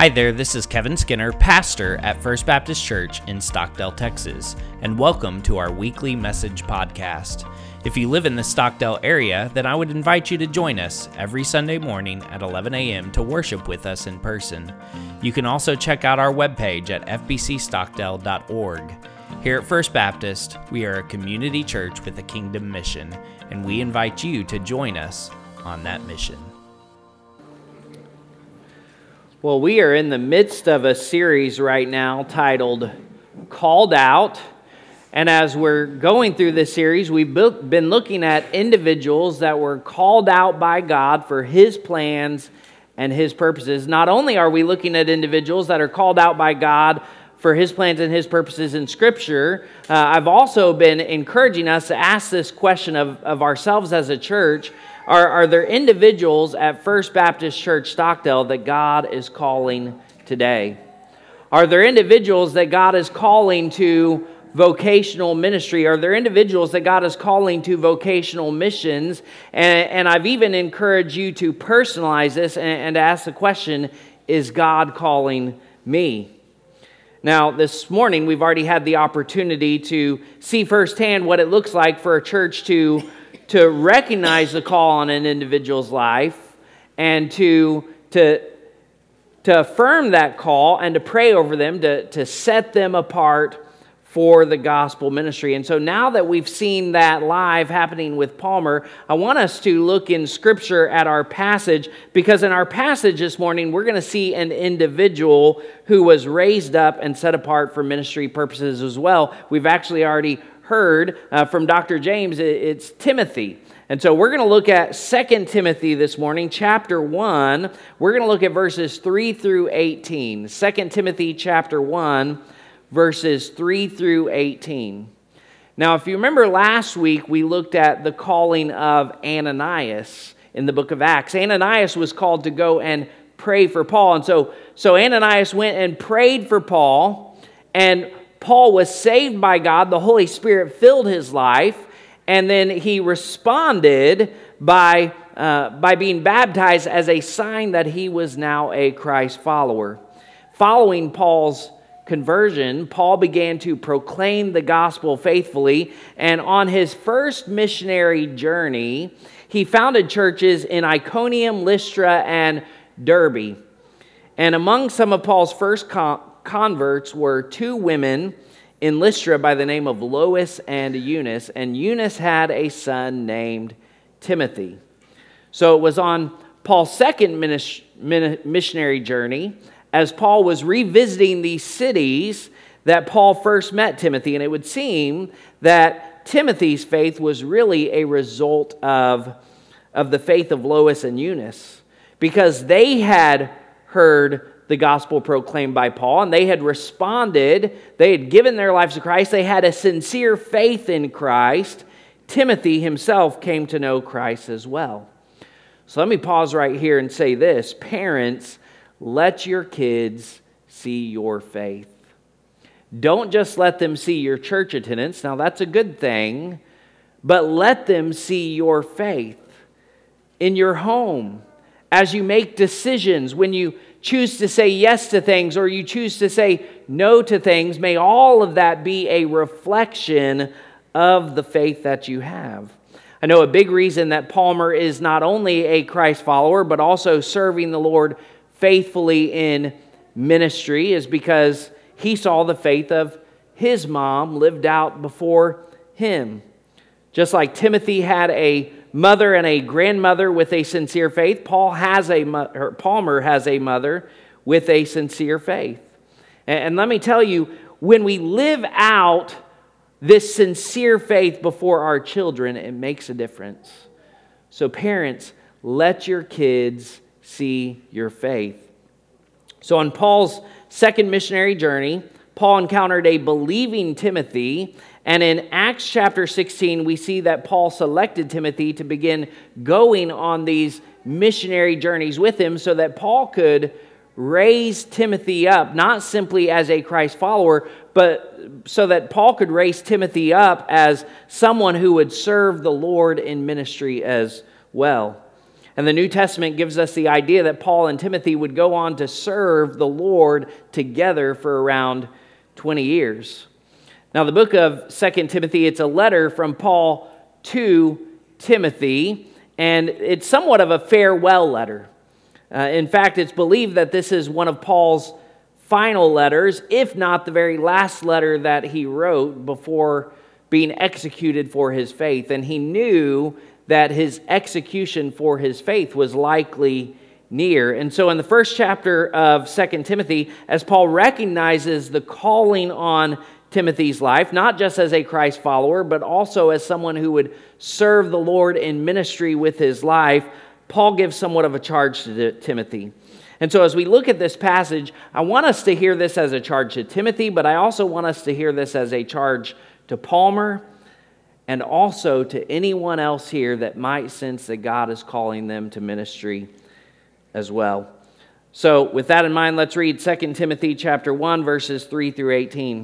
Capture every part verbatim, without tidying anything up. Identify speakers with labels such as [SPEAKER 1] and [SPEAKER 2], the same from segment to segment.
[SPEAKER 1] Hi there, this is Kevin Skinner, pastor at First Baptist Church in Stockdale, Texas, and welcome to our weekly message podcast. If you live in the Stockdale area, then I would invite you to join us every Sunday morning at eleven a.m. to worship with us in person. You can also check out our webpage at f b c stockdale dot org. Here at First Baptist, we are a community church with a kingdom mission, and we invite you to join us on that mission.
[SPEAKER 2] Well, we are in the midst of a series right now titled Called Out. And as we're going through this series, we've been looking at individuals that were called out by God for His plans and His purposes. Not only are we looking at individuals that are called out by God for His plans and His purposes in Scripture, uh, I've also been encouraging us to ask this question of, of ourselves as a church. Are, are there individuals at First Baptist Church Stockdale that God is calling today? Are there individuals that God is calling to vocational ministry? Are there individuals that God is calling to vocational missions? And, and I've even encouraged you to personalize this and, and ask the question, is God calling me? Now, this morning, we've already had the opportunity to see firsthand what it looks like for a church to to recognize the call on an individual's life and to, to, to affirm that call and to pray over them, to, to set them apart for the gospel ministry. And so now that we've seen that live happening with Palmer, I want us to look in Scripture at our passage, because in our passage this morning, we're going to see an individual who was raised up and set apart for ministry purposes as well. We've actually already heard uh, from Doctor James, it's Timothy. And so we're going to look at Second Timothy this morning, chapter one. We're going to look at verses three through eighteen. Second Timothy chapter one, verses three through eighteen. Now, if you remember last week, we looked at the calling of Ananias in the book of Acts. Ananias was called to go and pray for Paul. And so, so Ananias went and prayed for Paul, and Paul was saved by God. The Holy Spirit filled his life, and then he responded by, uh, by being baptized as a sign that he was now a Christ follower. Following Paul's conversion, Paul began to proclaim the gospel faithfully, and on his first missionary journey, he founded churches in Iconium, Lystra, and Derbe. And among some of Paul's first con- converts were two women in Lystra by the name of Lois and Eunice, and Eunice had a son named Timothy. So it was on Paul's second missionary journey, as Paul was revisiting these cities, that Paul first met Timothy, and it would seem that Timothy's faith was really a result of, of the faith of Lois and Eunice, because they had heard the gospel proclaimed by Paul, and they had responded. They had given their lives to Christ. They had a sincere faith in Christ. Timothy himself came to know Christ as well. So let me pause right here and say this. Parents, let your kids see your faith. Don't just let them see your church attendance. Now, that's a good thing, but let them see your faith in your home as you make decisions, when you choose to say yes to things or you choose to say no to things. May all of that be a reflection of the faith that you have. I know a big reason that Palmer is not only a Christ follower, but also serving the Lord faithfully in ministry is because he saw the faith of his mom lived out before him. Just like Timothy had a mother and a grandmother with a sincere faith, Paul has a or Palmer has a mother with a sincere faith. And let me tell you, when we live out this sincere faith before our children, it makes a difference. So parents, let your kids see your faith. So on Paul's second missionary journey, Paul encountered a believing Timothy, and in Acts chapter sixteen, we see that Paul selected Timothy to begin going on these missionary journeys with him so that Paul could raise Timothy up, not simply as a Christ follower, but so that Paul could raise Timothy up as someone who would serve the Lord in ministry as well. And the New Testament gives us the idea that Paul and Timothy would go on to serve the Lord together for around twenty years. Now, the book of Second Timothy, it's a letter from Paul to Timothy, and it's somewhat of a farewell letter. Uh, in fact, it's believed that this is one of Paul's final letters, if not the very last letter that he wrote before being executed for his faith. And he knew that his execution for his faith was likely near. And so in the first chapter of Second Timothy, as Paul recognizes the calling on Timothy's life, not just as a Christ follower, but also as someone who would serve the Lord in ministry with his life, Paul gives somewhat of a charge to Timothy. And so as we look at this passage, I want us to hear this as a charge to Timothy, but I also want us to hear this as a charge to Palmer and also to anyone else here that might sense that God is calling them to ministry as well. So with that in mind, let's read Second Timothy chapter one, verses three through eighteen.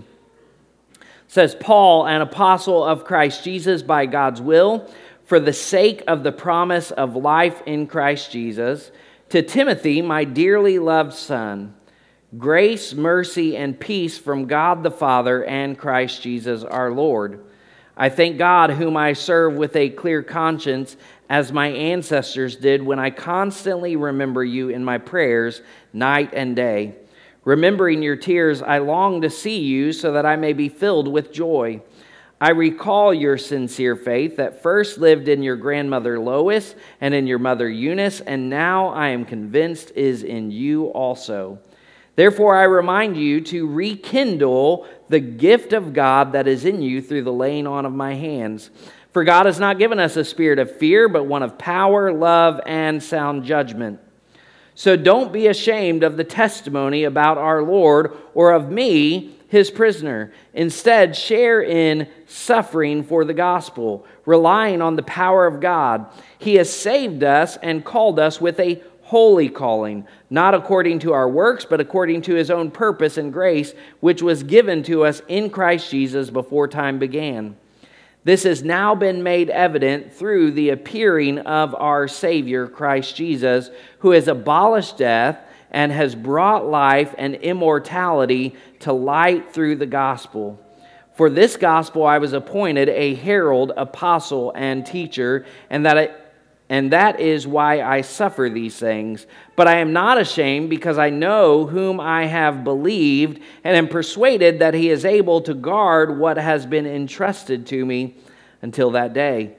[SPEAKER 2] It says, Paul, an apostle of Christ Jesus by God's will, for the sake of the promise of life in Christ Jesus, to Timothy, my dearly loved son, grace, mercy, and peace from God the Father and Christ Jesus our Lord. I thank God, whom I serve with a clear conscience, as my ancestors did, when I constantly remember you in my prayers night and day. Remembering your tears, I long to see you so that I may be filled with joy. I recall your sincere faith that first lived in your grandmother Lois and in your mother Eunice, and now I am convinced is in you also. Therefore I remind you to rekindle the gift of God that is in you through the laying on of my hands. For God has not given us a spirit of fear, but one of power, love, and sound judgment. So don't be ashamed of the testimony about our Lord or of me, his prisoner. Instead, share in suffering for the gospel, relying on the power of God. He has saved us and called us with a holy calling, not according to our works, but according to his own purpose and grace, which was given to us in Christ Jesus before time began. This has now been made evident through the appearing of our Savior, Christ Jesus, who has abolished death and has brought life and immortality to light through the gospel. For this gospel I was appointed a herald, apostle, and teacher, and that I, and that is why I suffer these things. But I am not ashamed, because I know whom I have believed, and am persuaded that he is able to guard what has been entrusted to me until that day.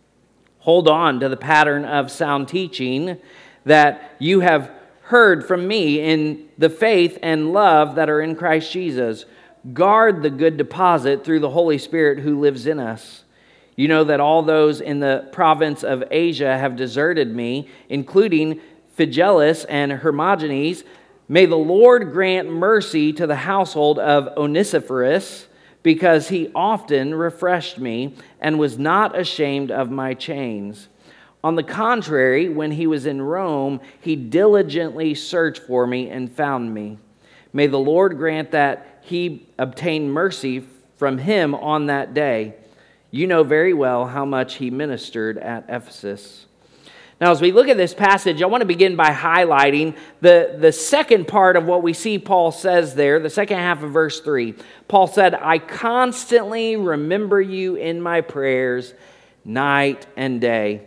[SPEAKER 2] Hold on to the pattern of sound teaching that you have heard from me in the faith and love that are in Christ Jesus. Guard the good deposit through the Holy Spirit who lives in us. You know that all those in the province of Asia have deserted me, including Phygellus and Hermogenes. May the Lord grant mercy to the household of Onesiphorus, because he often refreshed me and was not ashamed of my chains. On the contrary, when he was in Rome, he diligently searched for me and found me. May the Lord grant that he obtain mercy from him on that day. You know very well how much he ministered at Ephesus. Now, as we look at this passage, I want to begin by highlighting the, the second part of what we see Paul says there, the second half of verse three. Paul said, I constantly remember you in my prayers night and day.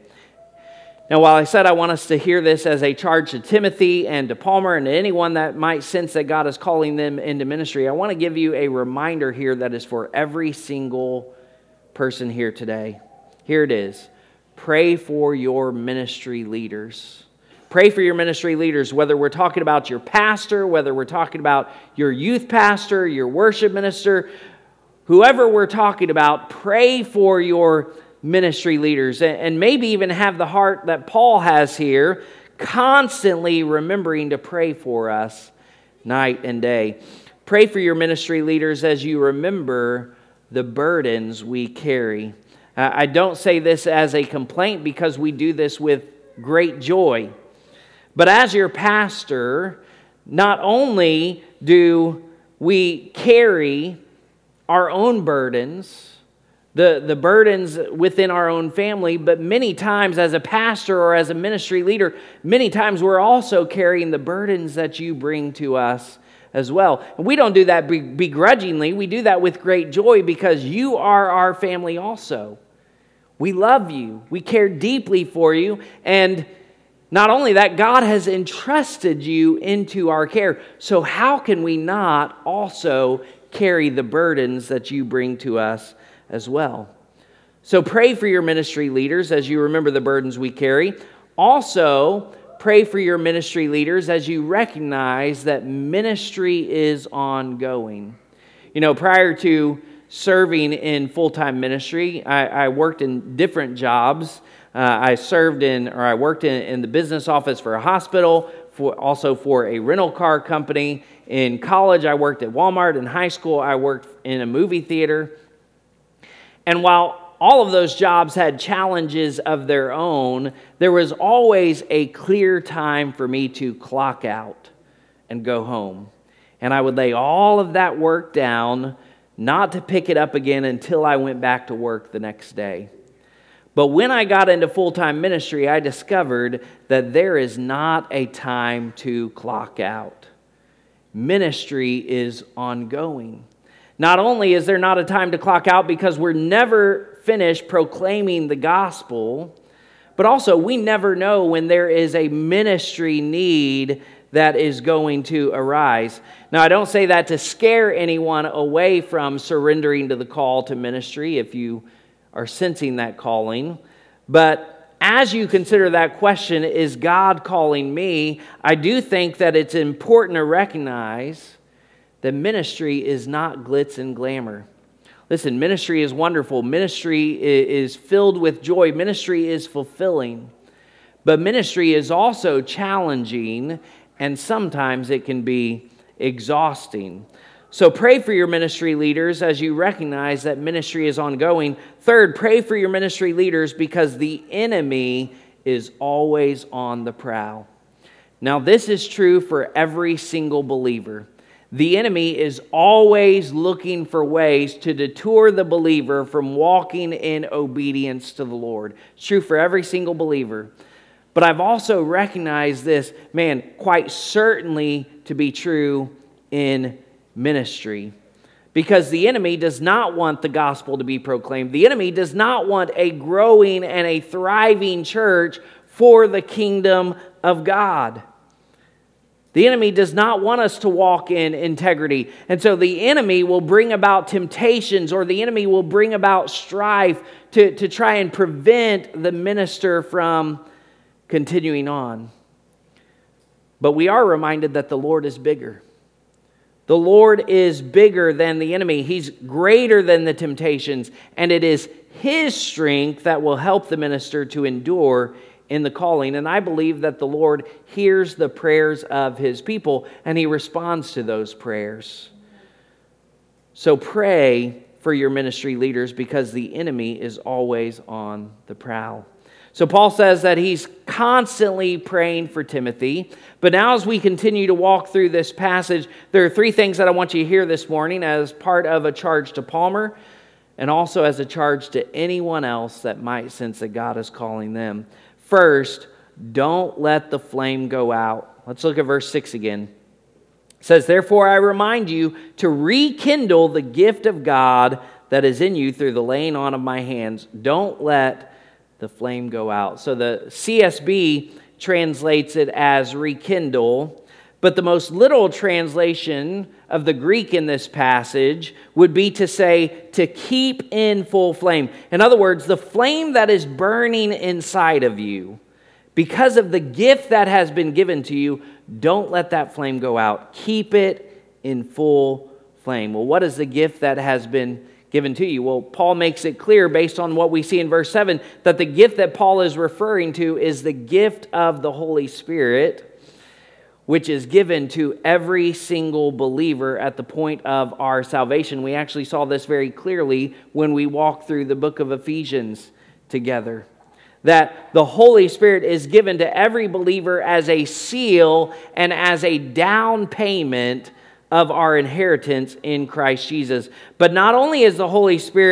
[SPEAKER 2] Now, while I said I want us to hear this as a charge to Timothy and to Palmer and to anyone that might sense that God is calling them into ministry, I want to give you a reminder here that is for every single person here today. Here it is. Pray for your ministry leaders. Pray for your ministry leaders, whether we're talking about your pastor, whether we're talking about your youth pastor, your worship minister, whoever we're talking about, pray for your ministry leaders, and maybe even have the heart that Paul has here, constantly remembering to pray for us night and day. Pray for your ministry leaders as you remember the burdens we carry. Uh, I don't say this as a complaint, because we do this with great joy. But as your pastor, not only do we carry our own burdens, the, the burdens within our own family, but many times as a pastor or as a ministry leader, many times we're also carrying the burdens that you bring to us as well. And we don't do that begrudgingly. We do that with great joy because you are our family also. We love you. We care deeply for you. And not only that, God has entrusted you into our care. So how can we not also carry the burdens that you bring to us as well? So pray for your ministry leaders as you remember the burdens we carry. Also, pray for your ministry leaders as you recognize that ministry is ongoing. You know, prior to serving in full-time ministry, I, I worked in different jobs. Uh, I served in, or I worked in, in the business office for a hospital, for also for a rental car company. In college, I worked at Walmart. In high school, I worked in a movie theater. And while all of those jobs had challenges of their own, there was always a clear time for me to clock out and go home. And I would lay all of that work down, not to pick it up again until I went back to work the next day. But when I got into full-time ministry, I discovered that there is not a time to clock out. Ministry is ongoing. Not only is there not a time to clock out because we're never finished proclaiming the gospel, but also we never know when there is a ministry need that is going to arise. Now, I don't say that to scare anyone away from surrendering to the call to ministry if you are sensing that calling, but as you consider that question, is God calling me? I do think that it's important to recognize that ministry is not glitz and glamour. Listen, ministry is wonderful. Ministry is filled with joy. Ministry is fulfilling. But ministry is also challenging, and sometimes it can be exhausting. So pray for your ministry leaders as you recognize that ministry is ongoing. Third, pray for your ministry leaders because the enemy is always on the prowl. Now, this is true for every single believer. The enemy is always looking for ways to detour the believer from walking in obedience to the Lord. It's true for every single believer. But I've also recognized this, man, quite certainly to be true in ministry. Because the enemy does not want the gospel to be proclaimed. The enemy does not want a growing and a thriving church for the kingdom of God. The enemy does not want us to walk in integrity. And so the enemy will bring about temptations, or the enemy will bring about strife to, to try and prevent the minister from continuing on. But we are reminded that the Lord is bigger. The Lord is bigger than the enemy. He's greater than the temptations. And it is His strength that will help the minister to endure in the calling. And I believe that the Lord hears the prayers of His people and He responds to those prayers. So pray for your ministry leaders because the enemy is always on the prowl. So Paul says that he's constantly praying for Timothy. But now as we continue to walk through this passage, there are three things that I want you to hear this morning as part of a charge to Palmer and also as a charge to anyone else that might sense that God is calling them. First, don't let the flame go out. Let's look at verse six again. It says, "Therefore I remind you to rekindle the gift of God that is in you through the laying on of my hands. Don't let the flame go out." So the C S B translates it as rekindle, but the most literal translation of the Greek in this passage would be to say to keep in full flame. In other words, the flame that is burning inside of you, because of the gift that has been given to you, don't let that flame go out. Keep it in full flame. Well, what is the gift that has been given to you? Well, Paul makes it clear based on what we see in verse seven that the gift that Paul is referring to is the gift of the Holy Spirit, which is given to every single believer at the point of our salvation. We actually saw this very clearly when we walked through the book of Ephesians together. That the Holy Spirit is given to every believer as a seal and as a down payment of our inheritance in Christ Jesus. But not only is the Holy Spirit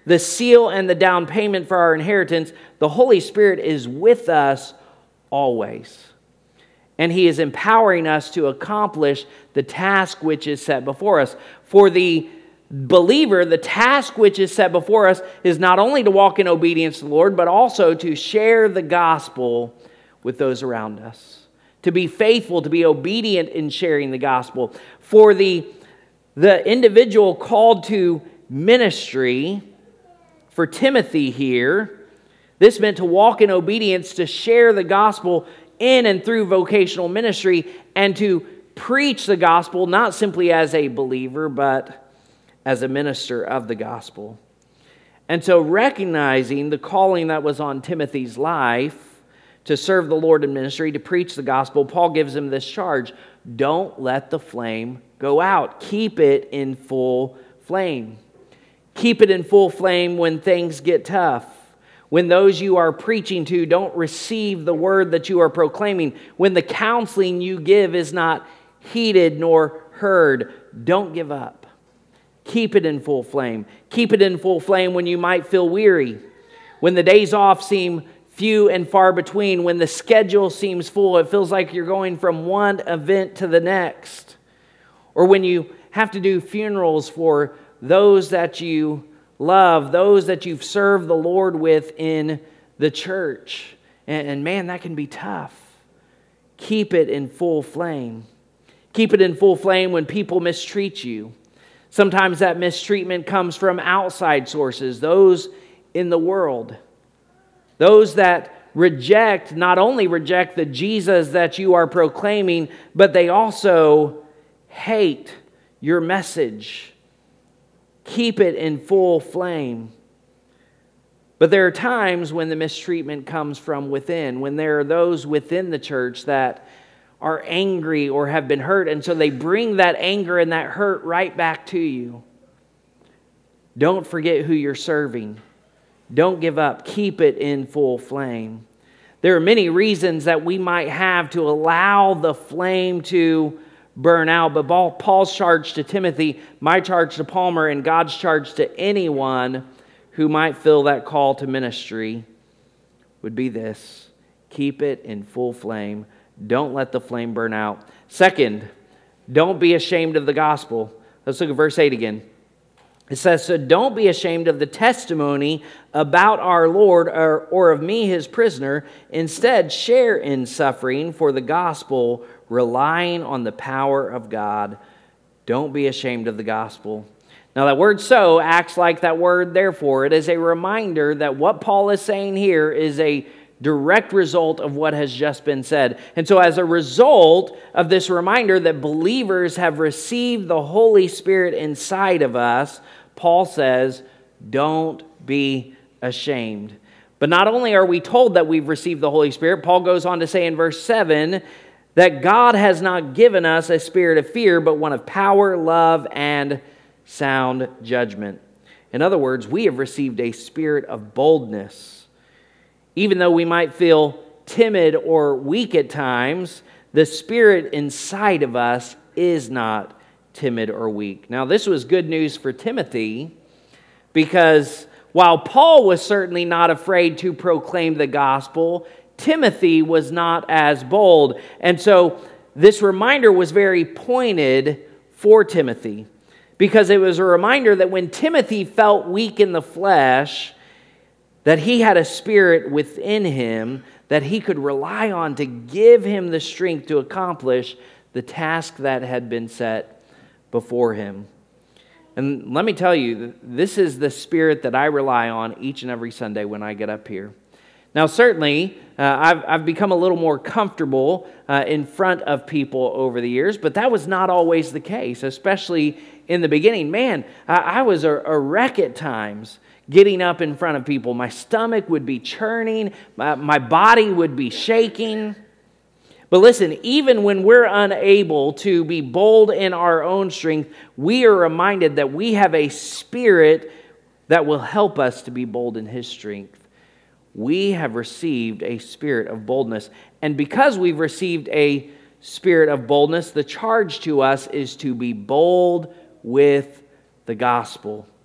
[SPEAKER 2] the seal and the down payment for our inheritance, the Holy Spirit is with us always. And He is empowering us to accomplish the task which is set before us. For the believer, the task which is set before us is not only to walk in obedience to the Lord, but also to share the gospel with those around us. To be faithful, to be obedient in sharing the gospel. For the, the individual called to ministry, for Timothy here, this meant to walk in obedience, to share the gospel in and through vocational ministry, and to preach the gospel, not simply as a believer, but as a minister of the gospel. And so recognizing the calling that was on Timothy's life to serve the Lord in ministry, to preach the gospel, Paul gives him this charge: don't let the flame go out. Keep it in full flame. Keep it in full flame when things get tough. When those you are preaching to don't receive the word that you are proclaiming. When the counseling you give is not heeded nor heard. Don't give up. Keep it in full flame. Keep it in full flame when you might feel weary. When the days off seem few and far between. When the schedule seems full. It feels like you're going from one event to the next. Or when you have to do funerals for those that you love, those that you've served the Lord with in the church. And, and man, that can be tough. Keep it in full flame. Keep it in full flame when people mistreat you. Sometimes that mistreatment comes from outside sources, those in the world. Those that reject, not only reject the Jesus that you are proclaiming, but they also hate your message. Keep it in full flame. But there are times when the mistreatment comes from within, when there are those within the church that are angry or have been hurt, and so they bring that anger and that hurt right back to you. Don't forget who you're serving. Don't give up. Keep it in full flame. There are many reasons that we might have to allow the flame to burn out. But Paul's charge to Timothy, my charge to Palmer, and God's charge to anyone who might feel that call to ministry would be this: keep it in full flame. Don't let the flame burn out. Second, don't be ashamed of the gospel. Let's look at verse eight again. It says, so don't be ashamed of the testimony about our Lord or, or of me, his prisoner. Instead, share in suffering for the gospel, relying on the power of God. Don't be ashamed of the gospel. Now that word so acts like that word therefore. It is a reminder that what Paul is saying here is a direct result of what has just been said. And so as a result of this reminder that believers have received the Holy Spirit inside of us, Paul says, don't be ashamed. But not only are we told that we've received the Holy Spirit, Paul goes on to say in verse seven that God has not given us a spirit of fear, but one of power, love, and sound judgment. In other words, we have received a spirit of boldness. Even though we might feel timid or weak at times, the Spirit inside of us is not timid or weak. Now, this was good news for Timothy, because while Paul was certainly not afraid to proclaim the gospel, Timothy was not as bold. And so this reminder was very pointed for Timothy, because it was a reminder that when Timothy felt weak in the flesh, that he had a spirit within him that he could rely on to give him the strength to accomplish the task that had been set before him. And let me tell you, this is the spirit that I rely on each and every Sunday when I get up here. Now, certainly, uh, I've, I've become a little more comfortable uh, in front of people over the years, but that was not always the case, especially in the beginning. Man, I, I was a, a wreck at times getting up in front of people. My stomach would be churning, my, my body would be shaking. But listen, even when we're unable to be bold in our own strength, we are reminded that we have a spirit that will help us to be bold in his strength. We have received a spirit of boldness. And because we've received a spirit of boldness, the charge to us is to be bold with the gospel.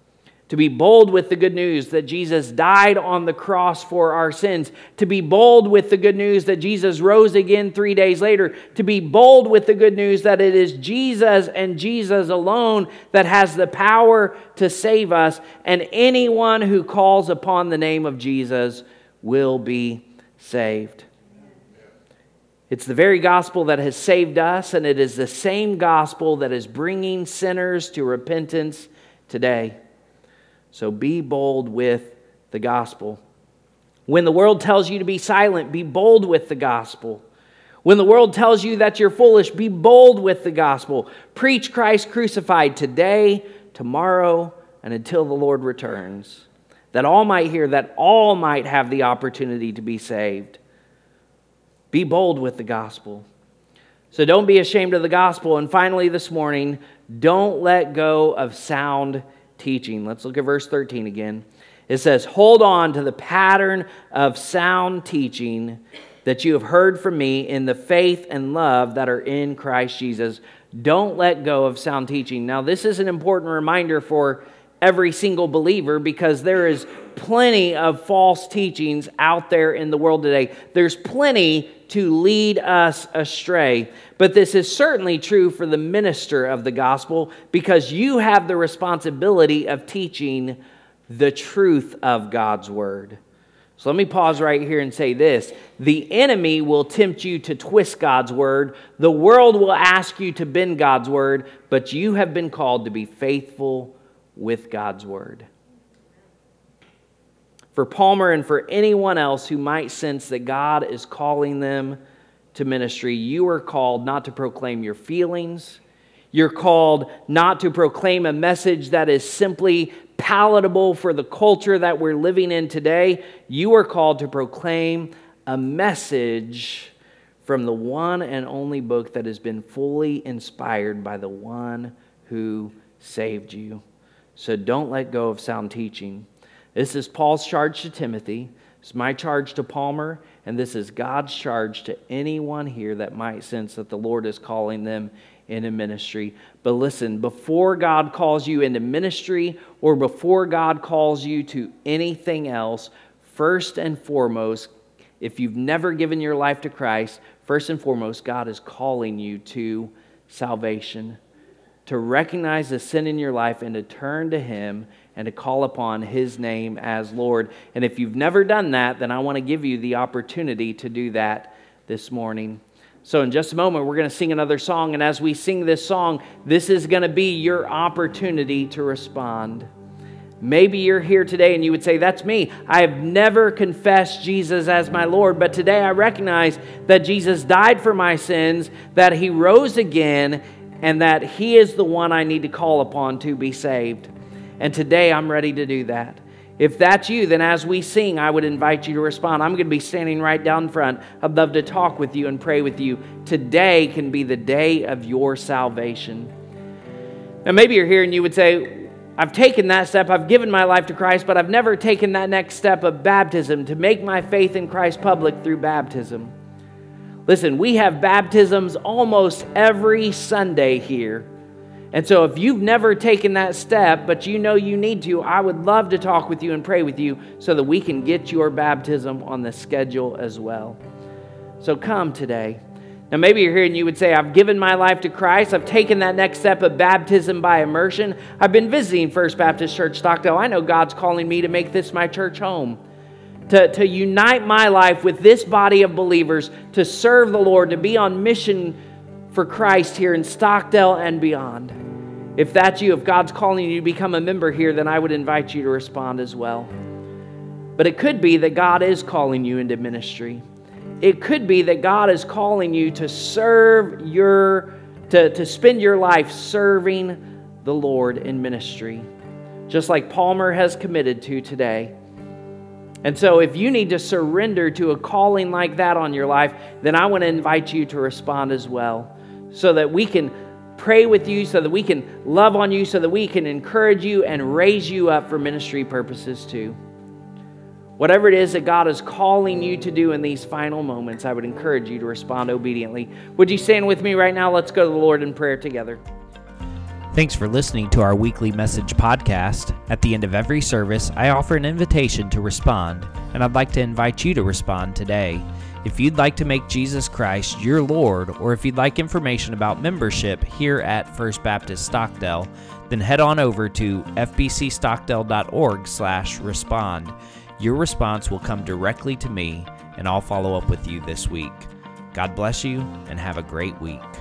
[SPEAKER 2] To be bold with the good news that Jesus died on the cross for our sins. To be bold with the good news that Jesus rose again three days later. To be bold with the good news that it is Jesus and Jesus alone that has the power to save us. And anyone who calls upon the name of Jesus will be saved. It's the very gospel that has saved us, and it is the same gospel that is bringing sinners to repentance today. So be bold with the gospel. When the world tells you to be silent, be bold with the gospel. When the world tells you that you're foolish, be bold with the gospel. Preach Christ crucified today, tomorrow, and until the Lord returns, that all might hear, that all might have the opportunity to be saved. Be bold with the gospel. So don't be ashamed of the gospel. And finally this morning, don't let go of sound teaching. Let's look at verse thirteen again. It says, hold on to the pattern of sound teaching that you have heard from me in the faith and love that are in Christ Jesus. Don't let go of sound teaching. Now, this is an important reminder for every single believer because there is plenty of false teachings out there in the world today. There's plenty to lead us astray. But this is certainly true for the minister of the gospel because you have the responsibility of teaching the truth of God's word. So let me pause right here and say this. The enemy will tempt you to twist God's word. The world will ask you to bend God's word, but you have been called to be faithful with God's word. For Palmer and for anyone else who might sense that God is calling them to ministry, you are called not to proclaim your feelings. You're called not to proclaim a message that is simply palatable for the culture that we're living in today. You are called to proclaim a message from the one and only book that has been fully inspired by the one who saved you. So don't let go of sound teaching. This is Paul's charge to Timothy. It's my charge to Palmer. And this is God's charge to anyone here that might sense that the Lord is calling them into ministry. But listen, before God calls you into ministry or before God calls you to anything else, first and foremost, if you've never given your life to Christ, first and foremost, God is calling you to salvation, to recognize the sin in your life and to turn to Him and to call upon His name as Lord. And if you've never done that, then I want to give you the opportunity to do that this morning. So in just a moment, we're going to sing another song. And as we sing this song, this is going to be your opportunity to respond. Maybe you're here today and you would say, that's me. I have never confessed Jesus as my Lord, but today I recognize that Jesus died for my sins, that He rose again, and that He is the one I need to call upon to be saved. And today I'm ready to do that. If that's you, then as we sing, I would invite you to respond. I'm going to be standing right down front. I'd love to talk with you and pray with you. Today can be the day of your salvation. Now maybe you're here and you would say, I've taken that step, I've given my life to Christ, but I've never taken that next step of baptism, to make my faith in Christ public through baptism. Listen, we have baptisms almost every Sunday here. And so if you've never taken that step, but you know you need to, I would love to talk with you and pray with you so that we can get your baptism on the schedule as well. So come today. Now maybe you're here and you would say, I've given my life to Christ. I've taken that next step of baptism by immersion. I've been visiting First Baptist Church Stockdale. I know God's calling me to make this my church home. To, to unite my life with this body of believers, to serve the Lord, to be on mission for Christ here in Stockdale and beyond. If that's you, if God's calling you to become a member here, then I would invite you to respond as well. But it could be that God is calling you into ministry. It could be that God is calling you to serve your, to, to spend your life serving the Lord in ministry, just like Palmer has committed to today. And so if you need to surrender to a calling like that on your life, then I want to invite you to respond as well, so that we can pray with you, so that we can love on you, so that we can encourage you and raise you up for ministry purposes too. Whatever it is that God is calling you to do in these final moments, I would encourage you to respond obediently. Would you stand with me right now? Let's go to the Lord in prayer together.
[SPEAKER 1] Thanks for listening to our weekly message podcast. At the end of every service, I offer an invitation to respond, and I'd like to invite you to respond today. If you'd like to make Jesus Christ your Lord, or if you'd like information about membership here at First Baptist Stockdale, then head on over to f b c stockdale dot org slash respond. Your response will come directly to me, and I'll follow up with you this week. God bless you, and have a great week.